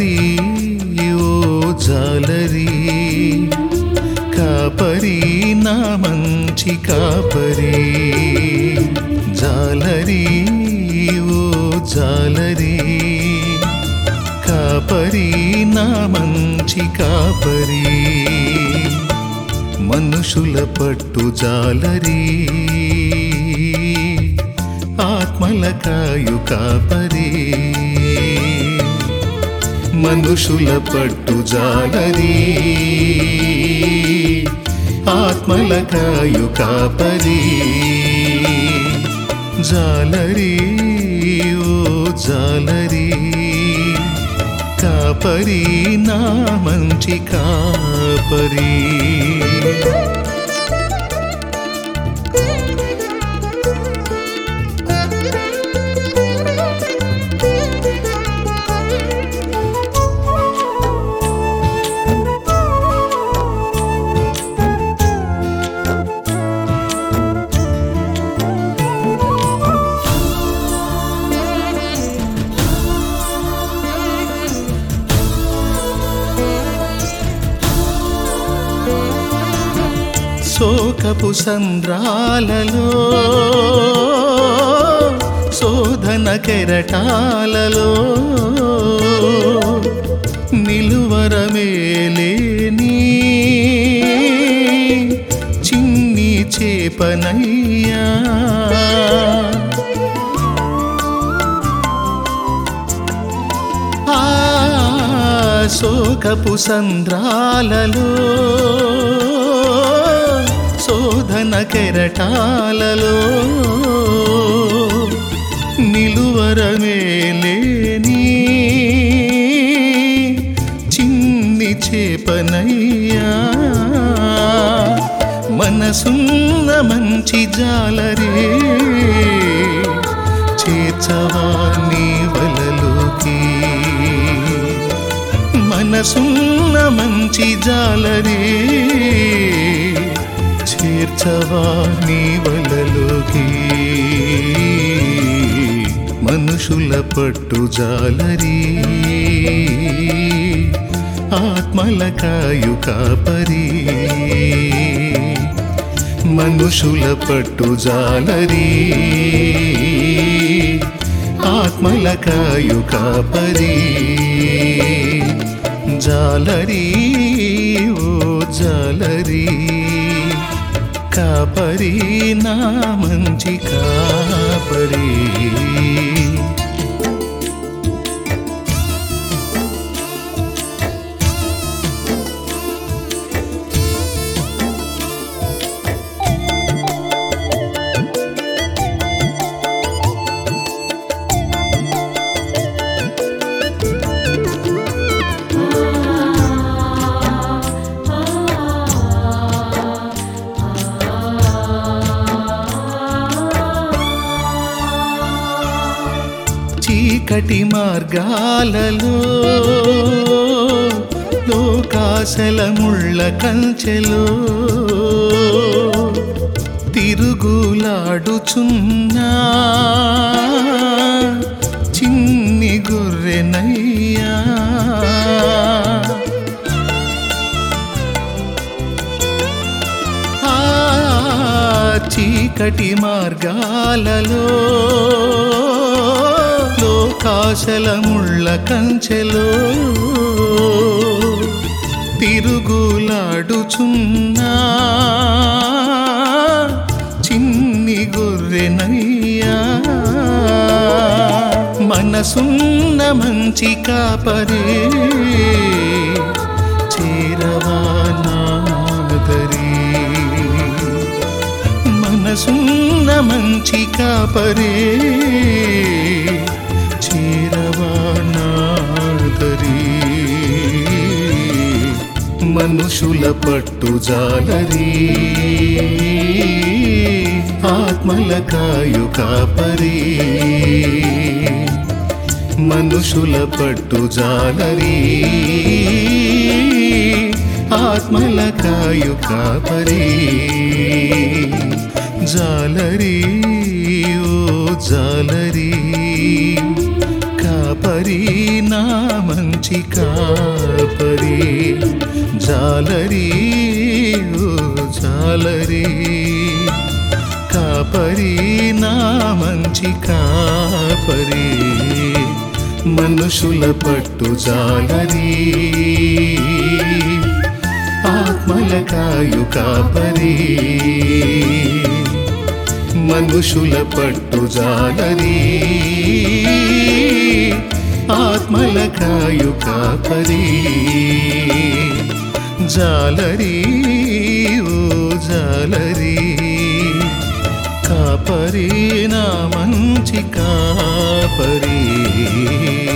జాలరి ఓ జాలరి కాపరి నా మంచి కాపరి జాలరి ఓ జాలరి కాపరి నా మంచి కాపరి మనుషుల పట్టు జాలరి ఆత్మల కాయు కాపరి మనుషుల పట్టు జాలరి ఆత్మల కాయు కాపరి జాలరి ఓ జాలరి కాపరి నా మంచి కాపరి శోకపు సంద్రాలలో శోధన కెరటాలలో నిలువరమేలేని చిన్ని చేపనయ్యా ఆ శోకపు సంద్రాలలో శోధన కెరటాలలో నిలువరమేలేని చిన్ని చేపనయ్యా మనసున్న మంచి జాలరే చేర్చవా నీ వలలోకి మనసున్న మంచి జాలరే చేర్చవా నీ వలలోకి మనుషుల పట్టు జాలరి ఆత్మల కాయు కాపరి మనుషుల పట్టు జాలరి ఆత్మల కాయు కాపరి జాలరి ఓ జాలరి కాపరి నా మంచి కాపరి చీకటి మార్గాలలో లోకాశల ముళ్ళ కంచెలో తిరుగులాడుచున్నా చిన్ని గొర్రెనయ్యా చీకటి మార్గాలలో లోకాశల ముళ్ళ కంచెలో తిరుగులాడుచున్నా చిన్ని గొర్రెనయ్యా మనసున్న మంచి కాపరే చేరవా నాదరి మనసున్న మంచి కాపరే చేరవా నాదరి మనుషుల పట్టు జాలరి ఆత్మల కాయు కాపరి మనుషుల పట్టు జాలరి ఆత్మల కాయు కాపరి జాలరి ఓ జాలరి కాపరి కాపరి నా మంచి కాపరి జాలరి ఓ జాలరి కాపరి నా మంచి కాపరి మనుషుల పట్టు జాలరి ఆత్మల కాయు కాపరి మనుషుల పట్టు జాలరి ఆత్మల కాయు కాపరి జాలరి ఓ జాలరి కాపరి నా మంచి కాపరి